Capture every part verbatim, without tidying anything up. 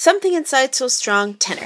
Something Inside So Strong tenor.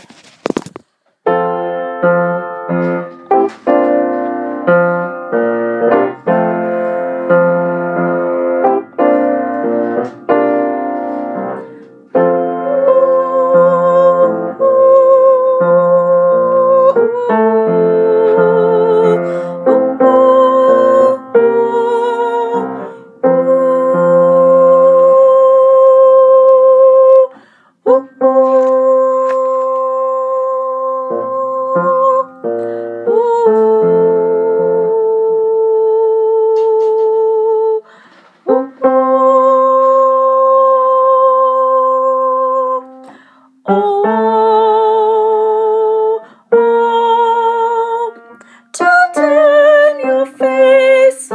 Don't turn your face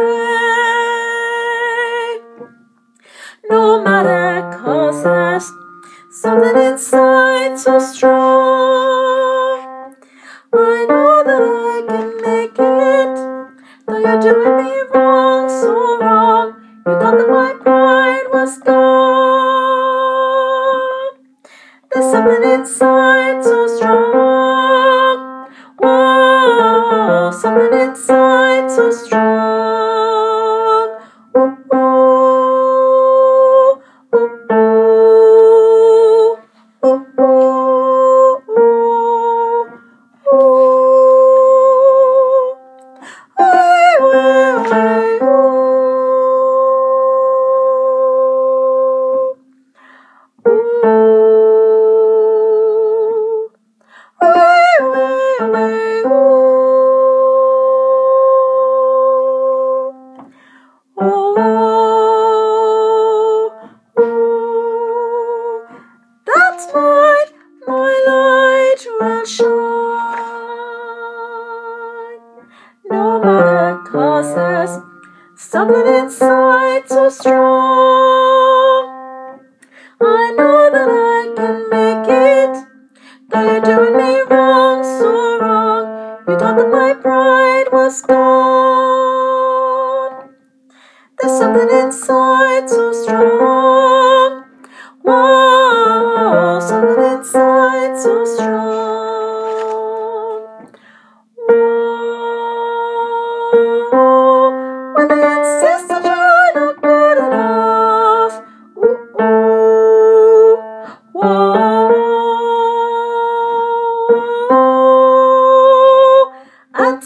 away. No matter, 'cause there's something inside so strong. I know that I can make it, though you're doing me wrong, so wrong. You thought that my pride was gone. There's something inside so strong. Whoa, something inside so strong. Ooh, ooh, ooh, ooh, ooh, ooh, ooh. Ay, ay, ay, ooh. That's why my light will shine. No matter, 'cause there's something inside so strong. I know that I can make it, though you're doing me wrong, so wrong. You thought that my pride was gone. There's something inside so strong. Whoa, something inside so strong. Whoa, when they insist that you're not good enough. Ooh, ooh, whoa, and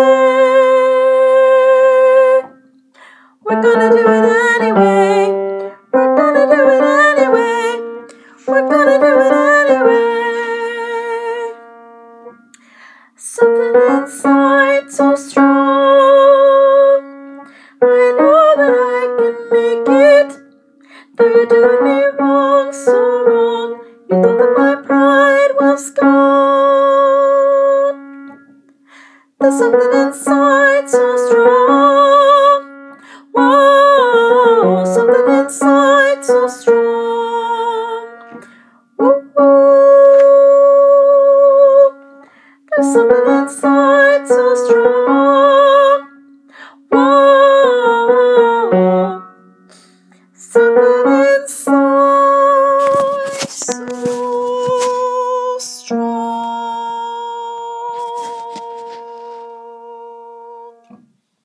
say, we're gonna do it anyway. We're gonna do it anyway. We're gonna do it anyway. Something inside so strong. I know that I can make it, though you're doing me wrong, so wrong. You thought that my pride was gone. There's something inside so strong.